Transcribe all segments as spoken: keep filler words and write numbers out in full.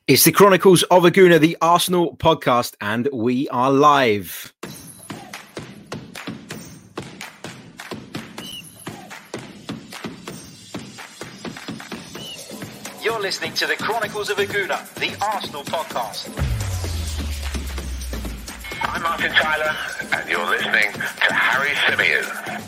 It's the Chronicles of a Gooner, the Arsenal podcast, and we are live. You're listening to the Chronicles of a Gooner, the Arsenal podcast. I'm Martin Tyler, and you're listening to Harry Symeou.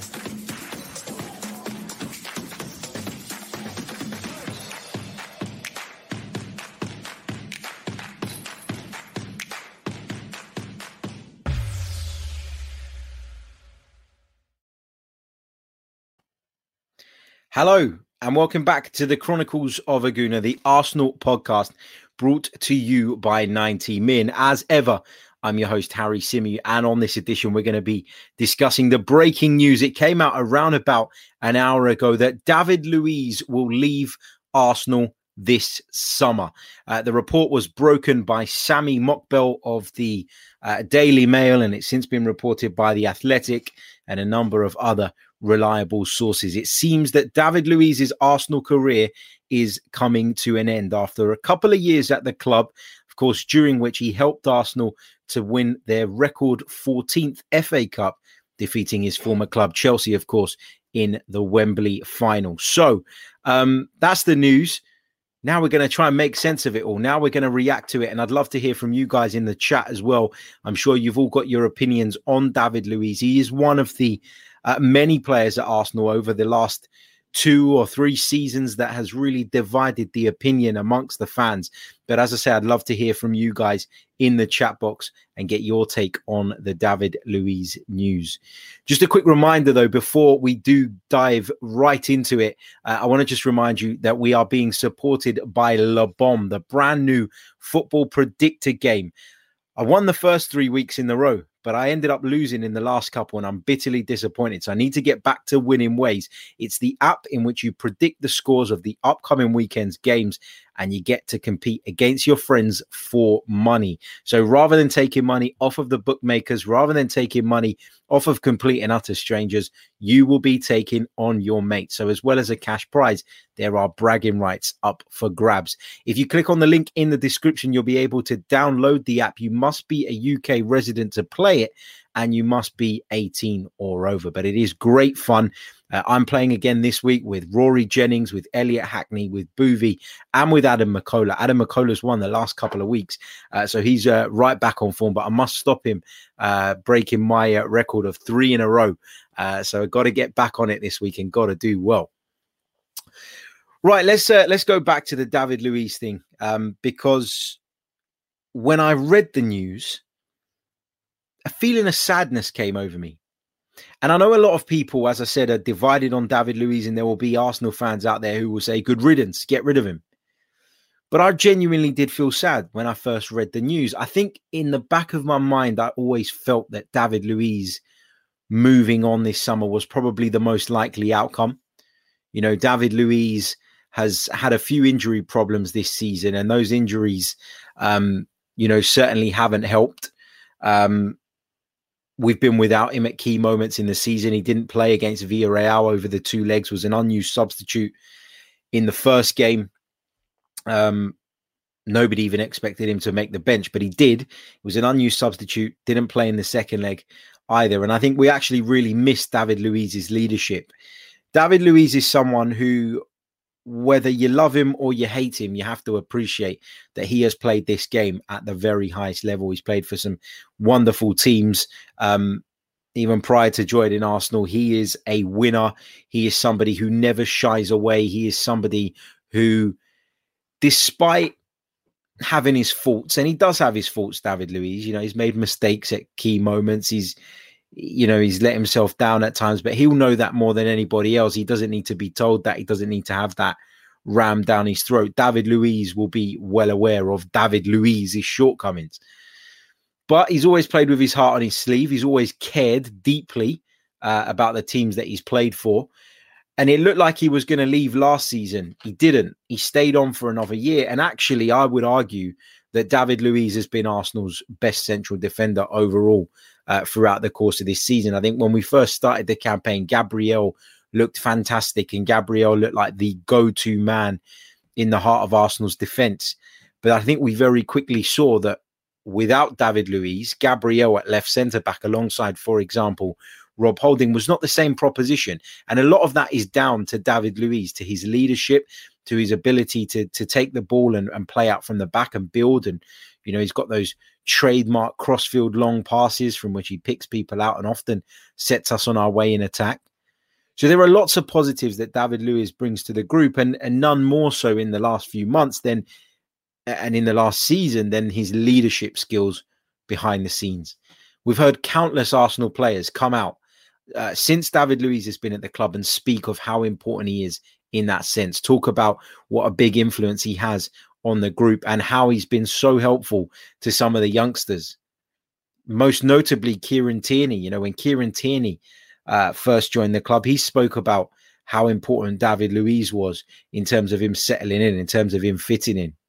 Hello, and welcome back to the Chronicles of a Gooner, the Arsenal podcast, brought to you by ninety min. As ever, I'm your host, Harry Symeou, and on this edition, we're going to be discussing the breaking news. It came out around about an hour ago that David Luiz will leave Arsenal this summer. Uh, the report was broken by Sami Mokbel of the uh, Daily Mail, and it's since been reported by The Athletic and a number of other reliable sources. It seems that David Luiz's Arsenal career is coming to an end after a couple of years at the club, of course, during which he helped Arsenal to win their record fourteenth F A Cup, defeating his former club, Chelsea, of course, in the Wembley final. So um, that's the news. Now we're going to try and make sense of it all. Now we're going to react to it. And I'd love to hear from you guys in the chat as well. I'm sure you've all got your opinions on David Luiz. He is one of the uh, many players at Arsenal over the last two or three seasons that has really divided the opinion amongst the fans. But as I say, I'd love to hear from you guys in the chat box and get your take on the David Luiz news. Just a quick reminder, though, before we do dive right into it, uh, I want to just remind you that we are being supported by Le Bomb, the brand new football predictor game. I won the first three weeks in a row, but I ended up losing in the last couple and I'm bitterly disappointed. So I need to get back to winning ways. It's the app in which you predict the scores of the upcoming weekend's games and you get to compete against your friends for money. So rather than taking money off of the bookmakers, rather than taking money off of complete and utter strangers, you will be taking on your mates. So as well as a cash prize, there are bragging rights up for grabs. If you click on the link in the description, you'll be able to download the app. You must be a U K resident to play it and you must be eighteen or over. But it is great fun. Uh, I'm playing again this week with Rory Jennings, with Elliot Hackney, with Boovy, and with Adam McCullough. Adam McCullough's won the last couple of weeks, uh, so he's uh, right back on form. But I must stop him uh, breaking my uh, record of three in a row. Uh, so I've got to get back on it this week and got to do well. Right, let's uh, let's go back to the David Luiz thing um, because when I read the news, a feeling of sadness came over me. And I know a lot of people, as I said, are divided on David Luiz, and there will be Arsenal fans out there who will say, good riddance, get rid of him. But I genuinely did feel sad when I first read the news. I think in the back of my mind, I always felt that David Luiz moving on this summer was probably the most likely outcome. You know, David Luiz has had a few injury problems this season, and those injuries, um, you know, certainly haven't helped. Um, We've been without him at key moments in the season. He didn't play against Villarreal over the two legs, was an unused substitute in the first game. Um, nobody even expected him to make the bench, but he did. He was an unused substitute, didn't play in the second leg either. And I think we actually really missed David Luiz's leadership. David Luiz is someone who, whether you love him or you hate him, you have to appreciate that he has played this game at the very highest level. He's played for some wonderful teams. Um, even prior to joining Arsenal, he is a winner. He is somebody who never shies away. He is somebody who, despite having his faults, and he does have his faults, David Luiz, you know, he's made mistakes at key moments. He's, you know, he's let himself down at times, but he'll know that more than anybody else. He doesn't need to be told that. He doesn't need to have that rammed down his throat. David Luiz will be well aware of David Luiz's shortcomings. But he's always played with his heart on his sleeve. He's always cared deeply uh, about the teams that he's played for. And it looked like he was going to leave last season. He didn't. He stayed on for another year. And actually, I would argue that David Luiz has been Arsenal's best central defender overall uh, throughout the course of this season. I think when we first started the campaign, Gabriel looked fantastic and Gabriel looked like the go-to man in the heart of Arsenal's defence. But I think we very quickly saw that without David Luiz, Gabriel at left centre-back alongside, for example, Rob Holding was not the same proposition. And a lot of that is down to David Luiz, to his leadership, to his ability to, to take the ball and, and play out from the back and build. And, you know, he's got those trademark crossfield long passes from which he picks people out and often sets us on our way in attack. So there are lots of positives that David Luiz brings to the group, and, and none more so in the last few months than and in the last season than his leadership skills behind the scenes. We've heard countless Arsenal players come out uh, since David Luiz has been at the club and speak of how important he is in that sense, talk about what a big influence he has on the group and how he's been so helpful to some of the youngsters. Most notably, Kieran Tierney. You know, when Kieran Tierney uh, first joined the club, he spoke about how important David Luiz was in terms of him settling in, in terms of him fitting in.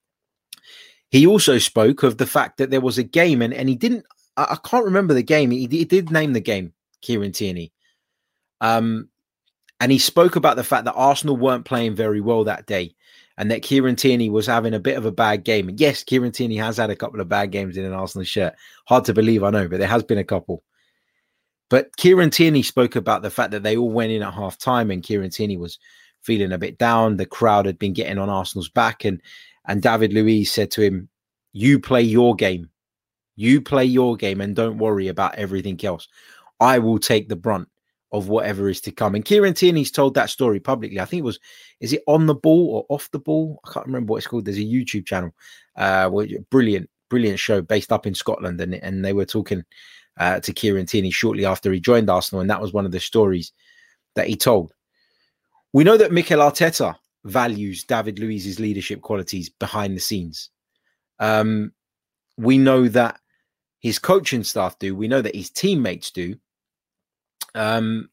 He also spoke of the fact that there was a game, and, and he didn't, I, I can't remember the game. He, he did name the game, Kieran Tierney. Um, and he spoke about the fact that Arsenal weren't playing very well that day and that Kieran Tierney was having a bit of a bad game. And yes, Kieran Tierney has had a couple of bad games in an Arsenal shirt. Hard to believe, I know, but there has been a couple. But Kieran Tierney spoke about the fact that they all went in at half time and Kieran Tierney was feeling a bit down. The crowd had been getting on Arsenal's back, and And David Luiz said to him, you play your game. You play your game and don't worry about everything else. I will take the brunt of whatever is to come. And Kieran Tierney's told that story publicly. I think it was, is it On the Ball or Off the Ball? I can't remember what it's called. There's a YouTube channel. Uh, brilliant, brilliant show based up in Scotland. And, and they were talking uh, to Kieran Tierney shortly after he joined Arsenal. And that was one of the stories that he told. We know that Mikel Arteta values David Luiz's leadership qualities behind the scenes. Um, we know that his coaching staff do. We know that his teammates do. Um,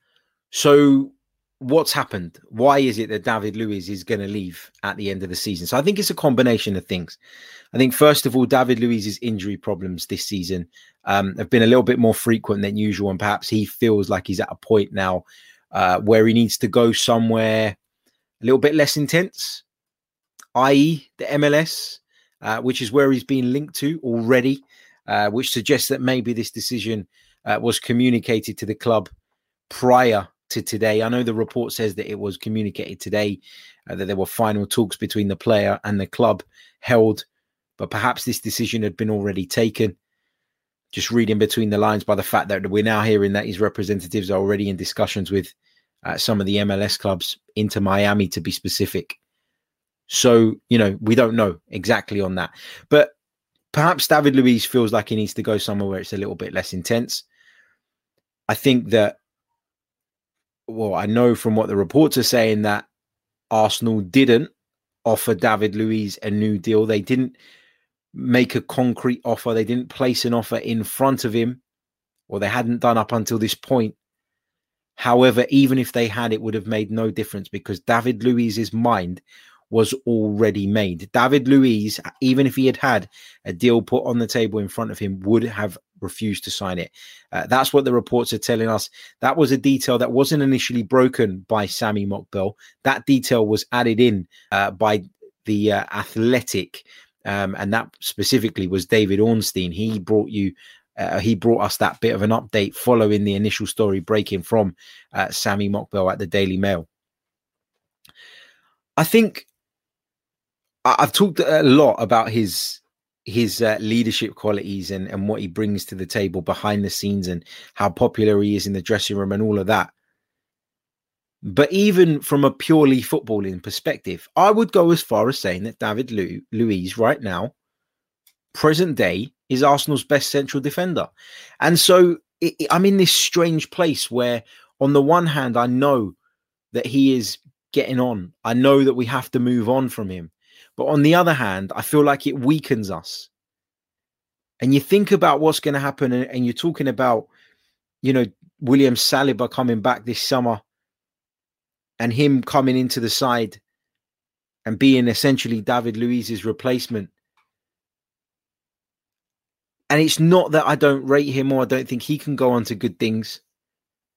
so what's happened? Why is it that David Luiz is going to leave at the end of the season? So I think it's a combination of things. I think, first of all, David Luiz's injury problems this season um, have been a little bit more frequent than usual. And perhaps he feels like he's at a point now uh, where he needs to go somewhere a little bit less intense, that is the M L S, uh, which is where he's been linked to already, uh, which suggests that maybe this decision uh, was communicated to the club prior to today. I know the report says that it was communicated today, uh, that there were final talks between the player and the club held, but perhaps this decision had been already taken. Just reading between the lines by the fact that we're now hearing that his representatives are already in discussions with Uh, some of the M L S clubs, Inter Miami to be specific. So, you know, we don't know exactly on that. But perhaps David Luiz feels like he needs to go somewhere where it's a little bit less intense. I think that, well, I know from what the reports are saying that Arsenal didn't offer David Luiz a new deal. They didn't make a concrete offer. They didn't place an offer in front of him, or they hadn't done up until this point. However, even if they had, it would have made no difference because David Luiz's mind was already made. David Luiz, even if he had had a deal put on the table in front of him, would have refused to sign it. Uh, that's what the reports are telling us. That was a detail that wasn't initially broken by Sami Mokbel. That detail was added in uh, by the uh, Athletic, um, and that specifically was David Ornstein. He brought you Uh, he brought us that bit of an update following the initial story breaking from uh, Sami Mokbel at the Daily Mail. I think I've talked a lot about his his uh, leadership qualities and, and what he brings to the table behind the scenes and how popular he is in the dressing room and all of that. But even from a purely footballing perspective, I would go as far as saying that David Lu- Luiz right now, present day, is Arsenal's best central defender. And so it, it, I'm in this strange place where on the one hand, I know that he is getting on. I know that we have to move on from him. But on the other hand, I feel like it weakens us. And you think about what's going to happen, and, and you're talking about, you know, William Saliba coming back this summer and him coming into the side and being essentially David Luiz's replacement. And it's not that I don't rate him or I don't think he can go on to good things.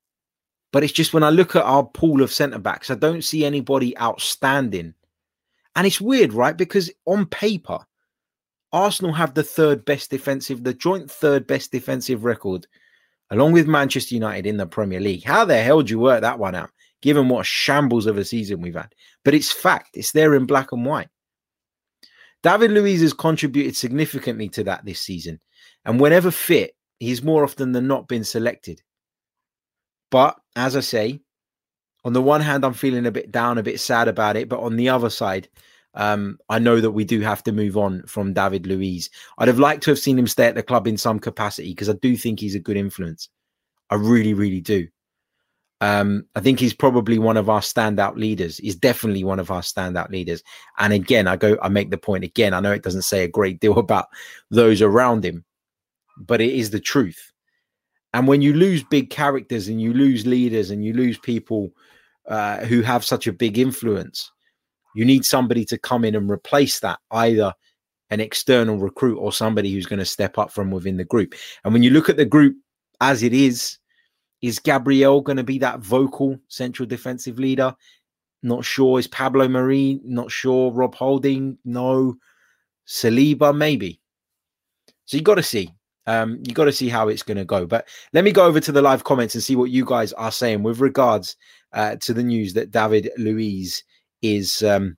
But it's just when I look at our pool of centre-backs, I don't see anybody outstanding And it's weird, right? Because on paper, Arsenal have the third best defensive, the joint third best defensive record, along with Manchester United in the Premier League. How the hell do you work that one out, given what shambles of a season we've had? But it's fact. It's there in black and white. David Luiz has contributed significantly to that this season. And whenever fit, he's more often than not been selected. But as I say, on the one hand, I'm feeling a bit down, a bit sad about it. But on the other side, um, I know that we do have to move on from David Luiz. I'd have liked to have seen him stay at the club in some capacity because I do think he's a good influence. I really, really do. Um, I think he's probably one of our standout leaders. He's definitely one of our standout leaders. And again, I go, I make the point again. I know it doesn't say a great deal about those around him, but it is the truth. And when you lose big characters and you lose leaders and you lose people uh, who have such a big influence, you need somebody to come in and replace that, either an external recruit or somebody who's going to step up from within the group. And when you look at the group as it is, is Gabriel going to be that vocal central defensive leader? Not sure. Is Pablo Mari? Not sure. Rob Holding? No. Saliba? Maybe. So you got to see. Um, you got to see how it's going to go. But let me go over to the live comments and see what you guys are saying with regards uh, to the news that David Luiz is um,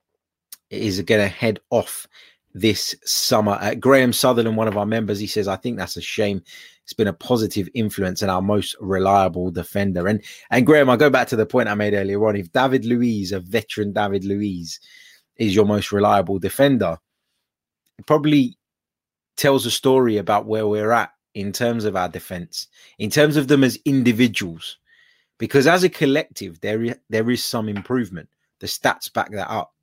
is going to head off this summer. Uh, Graham Sutherland, one of our members, he says, I think that's a shame. It's been a positive influence and our most reliable defender. And and Graham, I go back to the point I made earlier on. If David Luiz, a veteran David Luiz, is your most reliable defender, it probably tells a story about where we're at in terms of our defense, in terms of them as individuals. Because as a collective, there, there is some improvement. The stats back that up.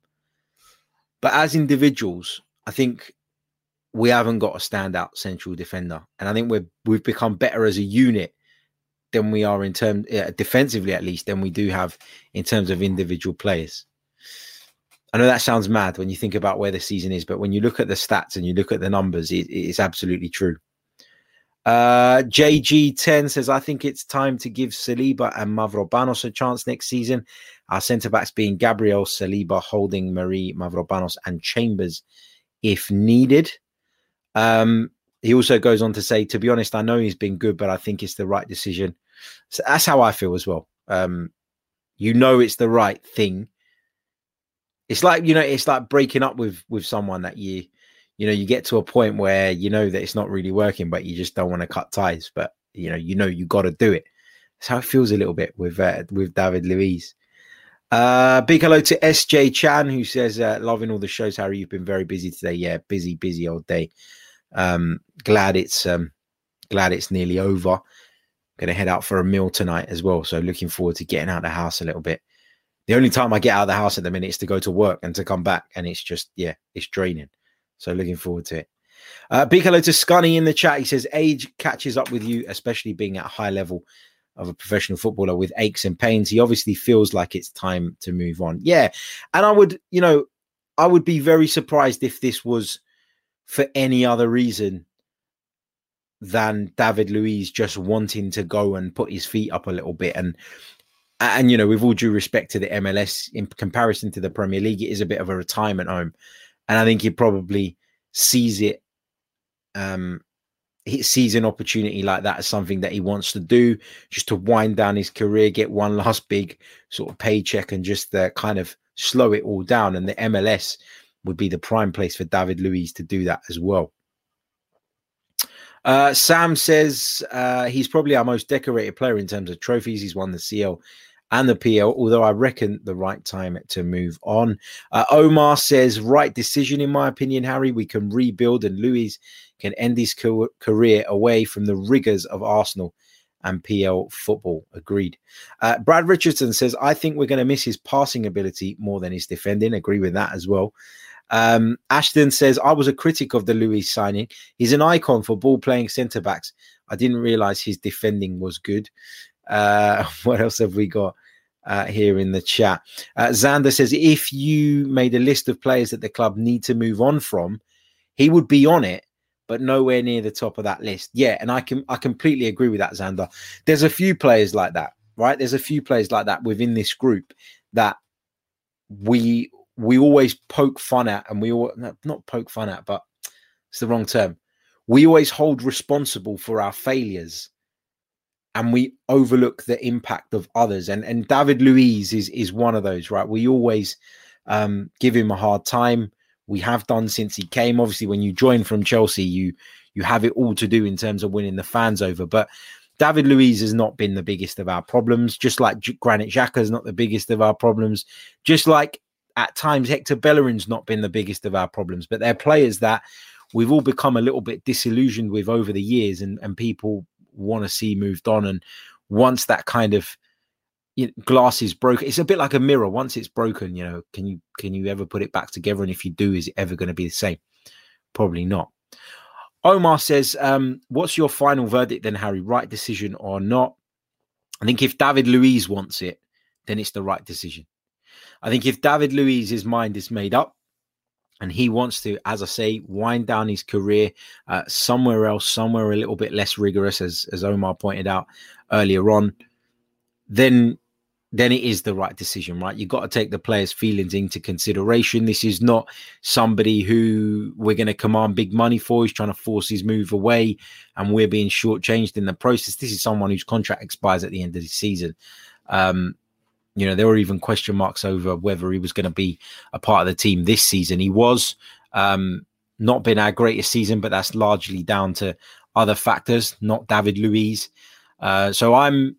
But as individuals, I think we haven't got a standout central defender. And I think we're, we've become better as a unit than we are in terms, uh, defensively at least, than we do have in terms of individual players. I know that sounds mad when you think about where the season is, but when you look at the stats and you look at the numbers, it, it's absolutely true. Uh, J G ten says, I think it's time to give Saliba and Mavropanos a chance next season. Our centre-backs being Gabriel, Saliba, Holding, Marie, Mavropanos and Chambers if needed. Um, he also goes on to say, to be honest, I know he's been good, but I think it's the right decision. So that's how I feel as well. Um, you know it's the right thing. It's like, you know, it's like breaking up with, with someone that you, you know, you get to a point where you know that it's not really working, but you just don't want to cut ties. But, you know, you know, you got to do it. That's how it feels a little bit with, uh, with David Luiz. Uh, big hello to S J Chan, who says, uh, loving all the shows, Harry. You've been very busy today. Yeah, busy, busy old day. Um, glad it's, um, glad it's nearly over. Going to head out for a meal tonight as well. So looking forward to getting out of the house a little bit. The only time I get out of the house at the minute is to go to work and to come back. And it's just, yeah, it's draining. So looking forward to it. Uh, big hello to Scunny in the chat. He says, age catches up with you, especially being at a high level of a professional footballer with aches and pains. He obviously feels like it's time to move on. Yeah. And I would, you know, I would be very surprised if this was for any other reason than David Luiz just wanting to go and put his feet up a little bit. And, and, you know, with all due respect to the M L S, in comparison to the Premier League, it is a bit of a retirement home. And I think he probably sees it, um, he sees an opportunity like that as something that he wants to do, just to wind down his career, get one last big sort of paycheck and just uh, kind of slow it all down. And the M L S would be the prime place for David Luiz to do that as well. Uh, Sam says uh, he's probably our most decorated player in terms of trophies. He's won the C L and the P L, although I reckon the right time to move on. Uh, Omar says, right decision, in my opinion, Harry. We can rebuild and Luiz can end his co- career away from the rigours of Arsenal and P L football. Agreed. Uh, Brad Richardson says, I think we're going to miss his passing ability more than his defending. Agree with that as well. Um, Ashton says, I was a critic of the Luiz signing. He's an icon for ball-playing centre-backs. I didn't realise his defending was good. Uh, what else have we got uh, here in the chat? Uh, Xander says, if you made a list of players that the club need to move on from, he would be on it, but nowhere near the top of that list. Yeah, and I can I completely agree with that, Xander. There's a few players like that, right? There's a few players like that within this group that we we always poke fun at, and we all not poke fun at, but it's the wrong term. We always hold responsible for our failures, and we overlook the impact of others. And and David Luiz is is one of those, right? We always um, give him a hard time. We have done since he came. Obviously, when you join from Chelsea, you you have it all to do in terms of winning the fans over. But David Luiz has not been the biggest of our problems, just like Granit Xhaka is not the biggest of our problems, just like at times Hector Bellerin's not been the biggest of our problems. But they're players that we've all become a little bit disillusioned with over the years, and, and people want to see moved on. And once that kind of you know, glass is broken, it's a bit like a mirror. Once it's broken, you know, can you can you ever put it back together? And if you do, is it ever going to be the same? Probably not. Omar says, um, what's your final verdict then, Harry? Right decision or not? I think if David Luiz wants it, then it's the right decision. I think if David Luiz's mind is made up and he wants to, as I say, wind down his career uh, somewhere else, somewhere a little bit less rigorous, as, as Omar pointed out earlier on, then then it is the right decision, right? You've got to take the players' feelings into consideration. This is not somebody who we're going to command big money for. He's trying to force his move away and we're being shortchanged in the process. This is someone whose contract expires at the end of the season. Um, you know, there were even question marks over whether he was going to be a part of the team this season. He was um, not been our greatest season, but that's largely down to other factors, not David Luiz. Uh, so I'm,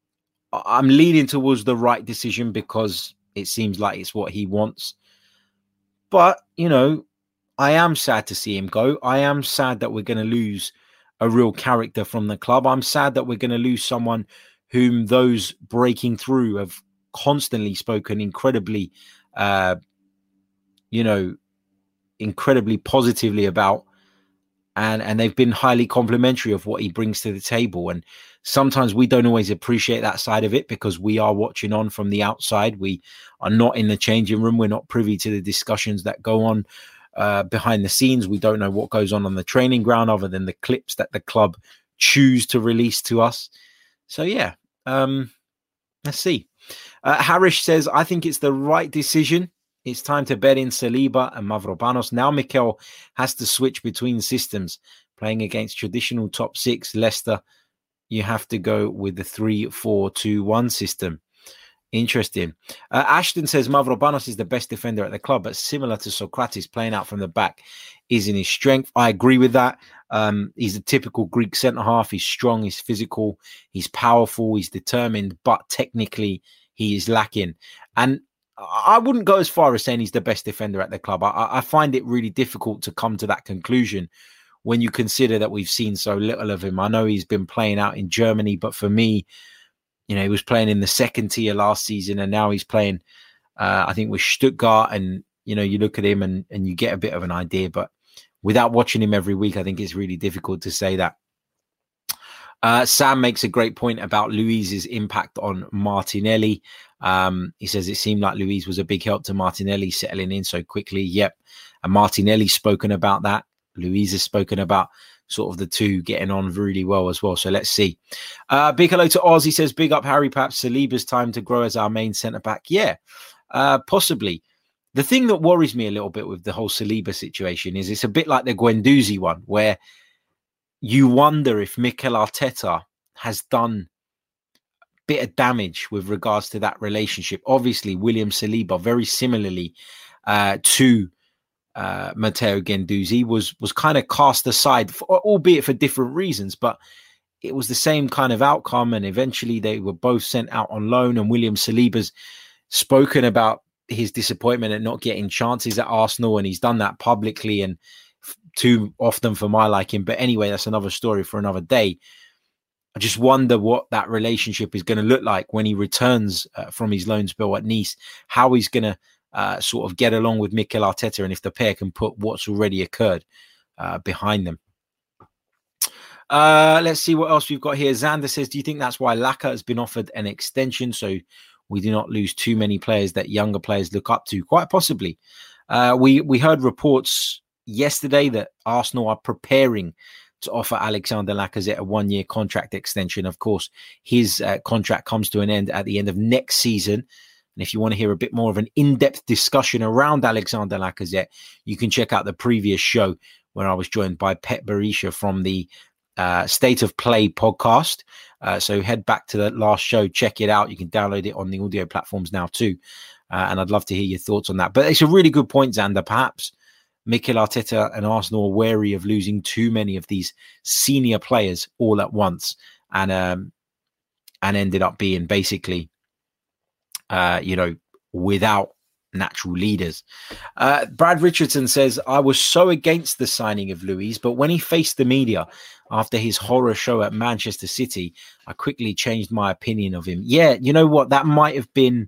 I'm leaning towards the right decision because it seems like it's what he wants. But, you know, I am sad to see him go. I am sad that we're going to lose a real character from the club. I'm sad that we're going to lose someone whom those breaking through have constantly spoken incredibly, uh, you know, incredibly positively about. And, and they've been highly complimentary of what he brings to the table. And sometimes we don't always appreciate that side of it because we are watching on from the outside. We are not in the changing room. We're not privy to the discussions that go on uh, behind the scenes. We don't know what goes on on the training ground other than the clips that the club choose to release to us. So, yeah, um, let's see. Uh, Harish says, I think it's the right decision. It's time to bet in Saliba and Mavropanos. Now Mikel has to switch between systems. Playing against traditional top six, Leicester, you have to go with the three four two one system. Interesting. Uh, Ashton says Mavropanos is the best defender at the club, but similar to Socrates, playing out from the back isn't his strength. I agree with that. Um, he's a typical Greek centre-half. He's strong, he's physical, he's powerful, he's determined, but technically he is lacking. And I wouldn't go as far as saying he's the best defender at the club. I, I find it really difficult to come to that conclusion when you consider that we've seen so little of him. I know he's been playing out in Germany, but for me, you know, he was playing in the second tier last season and now he's playing, uh, I think, with Stuttgart. And, you know, you look at him and, and you get a bit of an idea. But without watching him every week, I think it's really difficult to say that. Uh, Sam makes a great point about Luiz's impact on Martinelli. Um, he says it seemed like Luiz was a big help to Martinelli settling in so quickly. Yep. And Martinelli's spoken about that. Luiz has spoken about sort of the two getting on really well as well. So let's see. Uh, big hello to Oz. He says, big up, Harry. Perhaps Saliba's time to grow as our main centre-back. Yeah, uh, possibly. The thing that worries me a little bit with the whole Saliba situation is it's a bit like the Guendouzi one, where you wonder if Mikel Arteta has done a bit of damage with regards to that relationship. Obviously, William Saliba, very similarly uh, to uh, Matteo Guendouzi, was was kind of cast aside, for, albeit for different reasons, but it was the same kind of outcome. And eventually they were both sent out on loan. And William Saliba's spoken about his disappointment at not getting chances at Arsenal, and he's done that publicly and too often for my liking. But anyway, that's another story for another day. I just wonder what that relationship is going to look like when he returns uh, from his loan spell at Nice, how he's going to uh, sort of get along with Mikel Arteta, and if the pair can put what's already occurred uh, behind them. Uh, let's see what else we've got here. Xander says, do you think that's why Laka has been offered an extension so we do not lose too many players that younger players look up to? Quite possibly. Uh, we, we heard reports yesterday that Arsenal are preparing to offer Alexander Lacazette a one-year contract extension. Of course, his uh, contract comes to an end at the end of next season. And if you want to hear a bit more of an in-depth discussion around Alexander Lacazette, you can check out the previous show where I was joined by Pet Barisha from the uh, State of Play podcast. Uh, so head back to the last show, check it out. You can download it on the audio platforms now too. Uh, and I'd love to hear your thoughts on that. But it's a really good point, Xander. Perhaps Mikel Arteta and Arsenal are wary of losing too many of these senior players all at once, and um, and ended up being basically, uh, you know, without natural leaders. Uh, Brad Richardson says, I was so against the signing of Luiz, but when he faced the media after his horror show at Manchester City, I quickly changed my opinion of him. Yeah, you know what? That might have been...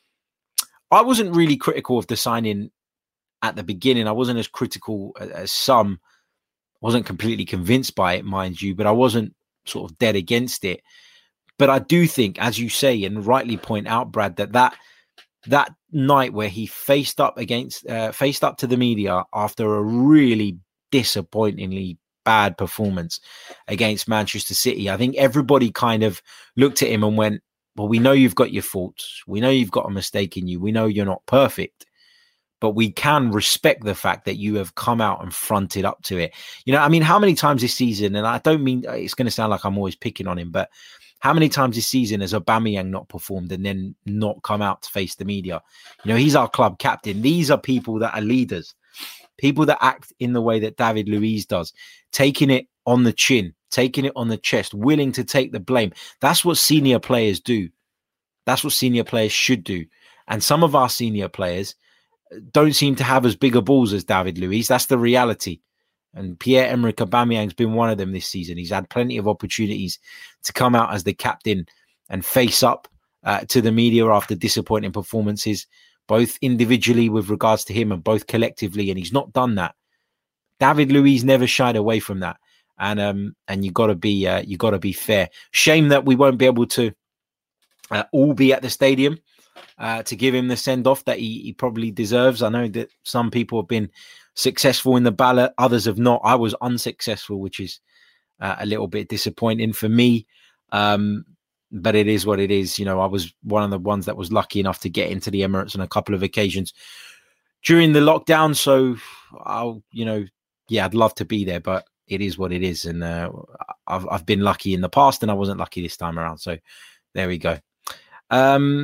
I wasn't really critical of the signing at the beginning. I wasn't as critical as some. I wasn't completely convinced by it, mind you, but I wasn't sort of dead against it. But I do think, as you say, and rightly point out, Brad, that that that night where he faced up against, uh, faced up to the media after a really disappointingly bad performance against Manchester City, I think everybody kind of looked at him and went, well, we know you've got your faults. We know you've got a mistake in you. We know you're not perfect, but we can respect the fact that you have come out and fronted up to it. You know, I mean, how many times this season, and I don't mean, it's going to sound like I'm always picking on him, but how many times this season has Aubameyang not performed and then not come out to face the media? You know, he's our club captain. These are people that are leaders, people that act in the way that David Luiz does, taking it on the chin, taking it on the chest, willing to take the blame. That's what senior players do. That's what senior players should do. And some of our senior players don't seem to have as big a balls as David Luiz. That's the reality. And Pierre-Emerick Aubameyang's been one of them this season. He's had plenty of opportunities to come out as the captain and face up uh, to the media after disappointing performances, both individually with regards to him and both collectively. And he's not done that. David Luiz never shied away from that. And um, and you got to be uh, you got to be fair. Shame that we won't be able to uh, all be at the stadium uh, to give him the send off that he, he probably deserves. I know that some people have been successful in the ballot, others have not. I was unsuccessful, which is uh, a little bit disappointing for me. Um, but it is what it is. You know, I was one of the ones that was lucky enough to get into the Emirates on a couple of occasions during the lockdown. So I'll, you know, yeah, I'd love to be there, but it is what it is. And uh, I've, I've been lucky in the past and I wasn't lucky this time around. So there we go. Um,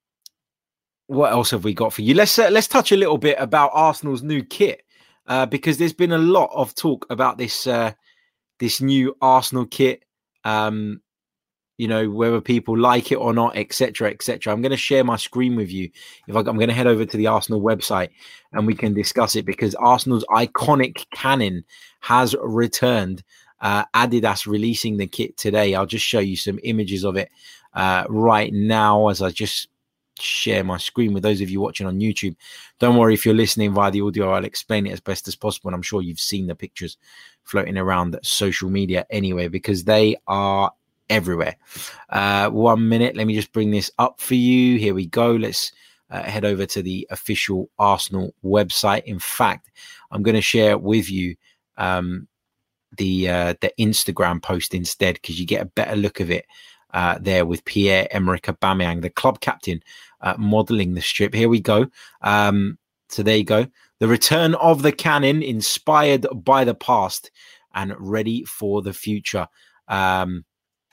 what else have we got for you? Let's, uh, let's touch a little bit about Arsenal's new kit, uh, because there's been a lot of talk about this, uh, this new Arsenal kit, um, you know, whether people like it or not, et cetera, et cetera. I'm going to share my screen with you. If I, I'm going to head over to the Arsenal website and we can discuss it, because Arsenal's iconic cannon has returned. Uh, Adidas releasing the kit today. I'll just show you some images of it uh, right now as I just share my screen with those of you watching on YouTube. Don't worry if you're listening via the audio, I'll explain it as best as possible. And I'm sure you've seen the pictures floating around social media anyway, because they are everywhere. Uh, one minute. Let me just bring this up for you. Here we go. Let's uh, head over to the official Arsenal website. In fact, I'm going to share with you um, the uh, the Instagram post instead, because you get a better look of it uh, there with Pierre-Emerick Aubameyang, the club captain, uh, modelling the strip. Here we go. Um, so there you go. The return of the cannon, inspired by the past and ready for the future. Um,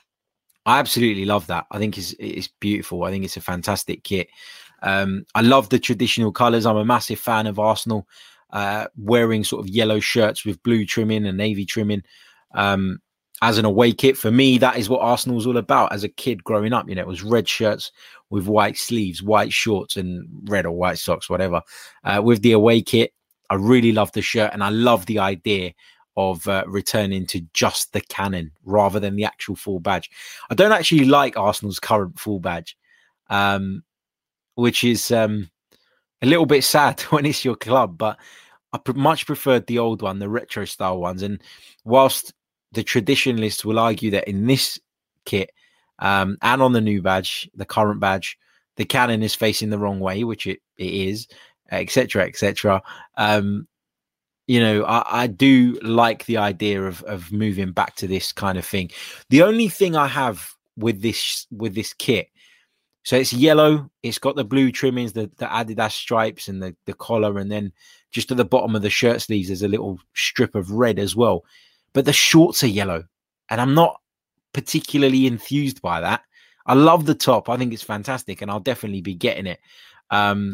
I absolutely love that. I think it's, it's beautiful. I think it's a fantastic kit. Um, I love the traditional colours. I'm a massive fan of Arsenal uh, wearing sort of yellow shirts with blue trimming and navy trimming um, as an away kit. For me, that is what Arsenal's all about. As a kid growing up, you know, it was red shirts with white sleeves, white shorts and red or white socks, whatever. Uh, with the away kit, I really love the shirt and I love the idea of uh, returning to just the cannon rather than the actual full badge. I don't actually like Arsenal's current full badge, um, which is um, a little bit sad when it's your club, but I pr- much preferred the old one, the retro style ones. And whilst the traditionalists will argue that in this kit um, and on the new badge, the current badge, the cannon is facing the wrong way, which it, it is, et cetera, et cetera. Um, You know, I, I do like the idea of of moving back to this kind of thing. The only thing I have with this with this kit, So it's yellow. It's got the blue trimmings, the, the Adidas stripes and the, the collar. And then just at the bottom of the shirt sleeves, there's a little strip of red as well. But the shorts are yellow. And I'm not particularly enthused by that. I love the top. I think it's fantastic. And I'll definitely be getting it. Um,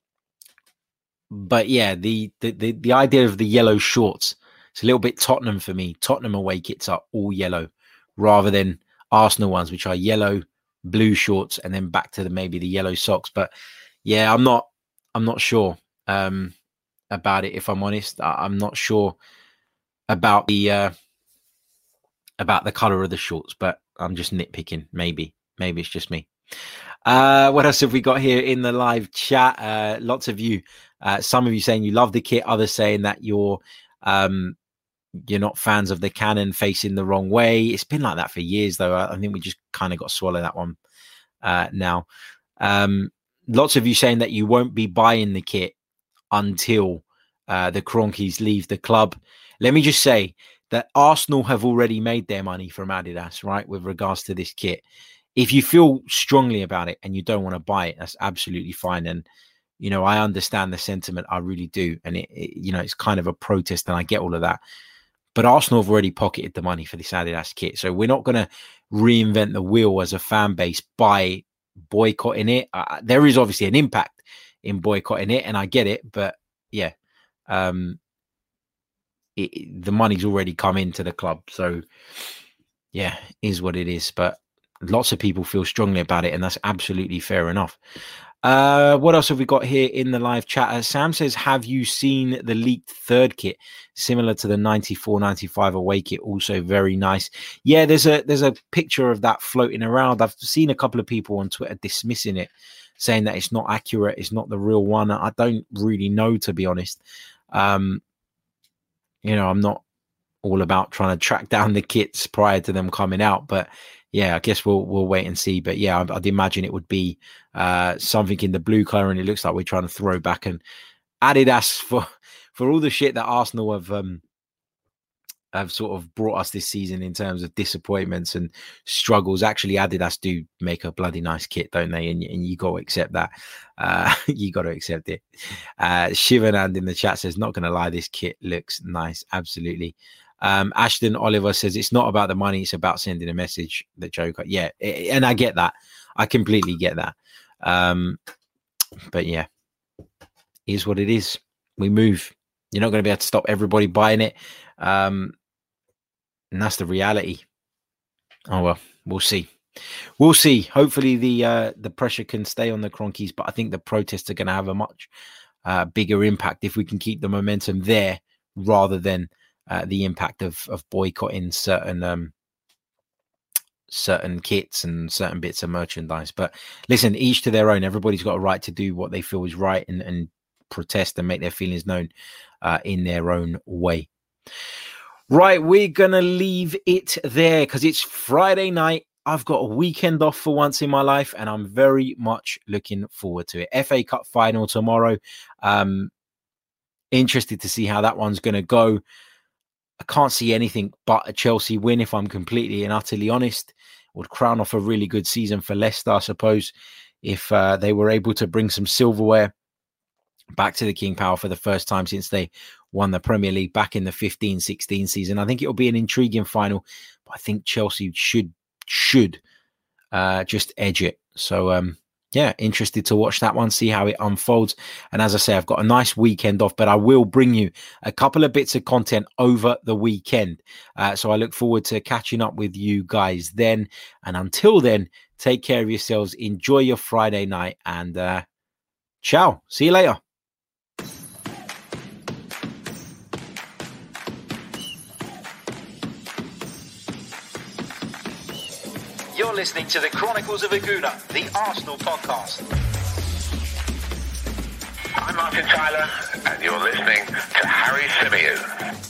but yeah, the, the, the, the idea of the yellow shorts, it's a little bit Tottenham for me. Tottenham away kits are all yellow rather than Arsenal ones, which are yellow, blue shorts, and then back to the maybe the yellow socks. But yeah, I'm not I'm not sure um about it, if I'm honest. I'm not sure about the uh about the color of the shorts, but I'm just nitpicking. Maybe maybe it's just me. Uh what else have we got here in the live chat? Uh lots of you, uh some of you saying you love the kit, others saying that you're um you're not fans of the cannon facing the wrong way. It's been like that for years, though. I think we just kind of got to swallow that one uh, now. Um, lots of you saying that you won't be buying the kit until uh, the Kroenkes leave the club. Let me just say that Arsenal have already made their money from Adidas, right, with regards to this kit. If you feel strongly about it and you don't want to buy it, that's absolutely fine. And, you know, I understand the sentiment. I really do. And, it, it you know, it's kind of a protest, and I get all of that. But Arsenal have already pocketed the money for this Adidas kit. So we're not going to reinvent the wheel as a fan base by boycotting it. Uh, there is obviously an impact in boycotting it, and I get it. But yeah, um, it, it, the money's already come into the club. So yeah, is what it is. But lots of people feel strongly about it, and that's absolutely fair enough. Uh, what else have we got here in the live chat? Uh, Sam says, have you seen the leaked third kit similar to the ninety-four ninety-five away kit? Also very nice. Yeah, there's a there's a picture of that floating around. I've seen a couple of people on Twitter dismissing it, saying that it's not accurate, it's not the real one. I don't really know, to be honest. Um, you know, I'm not all about trying to track down the kits prior to them coming out, but yeah, I guess we'll we'll wait and see. But yeah, I'd, I'd imagine it would be uh, something in the blue color, and it looks like we're trying to throw back. And Adidas, for for all the shit that Arsenal have um, have sort of brought us this season in terms of disappointments and struggles, actually Adidas do make a bloody nice kit, don't they? And, and you got to accept that. Uh, you got to accept it. Uh, Shivanand in the chat says, not going to lie, this kit looks nice. Absolutely. Um, Ashton Oliver says, it's not about the money, it's about sending a message. The Joker. Yeah, it, and I get that. I completely get that. Um, but yeah, is what it is. We move. You're not going to be able to stop everybody buying it. Um, and that's the reality. Oh, well, we'll see. We'll see. Hopefully the uh, the pressure can stay on the Kroenkes, but I think the protests are going to have a much uh, bigger impact if we can keep the momentum there rather than Uh, the impact of of boycotting certain um, certain kits and certain bits of merchandise. But listen, each to their own. Everybody's got a right to do what they feel is right and, and protest and make their feelings known uh, in their own way. Right, we're going to leave it there because it's Friday night. I've got a weekend off for once in my life, and I'm very much looking forward to it. F A Cup final tomorrow. Um, interested to see how that one's going to go. I can't see anything but a Chelsea win, if I'm completely and utterly honest. Would crown off a really good season for Leicester, I suppose, if uh, they were able to bring some silverware back to the King Power for the first time since they won the Premier League back in the fifteen sixteen season. I think it'll be an intriguing final, but I think Chelsea should should uh, just edge it. So, um, yeah, interested to watch that one, see how it unfolds. And as I say, I've got a nice weekend off, but I will bring you a couple of bits of content over the weekend. Uh, so I look forward to catching up with you guys then. And until then, take care of yourselves. Enjoy your Friday night and uh, ciao. See you later. You're listening to the Chronicles of Aguna, the Arsenal podcast. I'm Martin Tyler, and you're listening to Harry Symeou.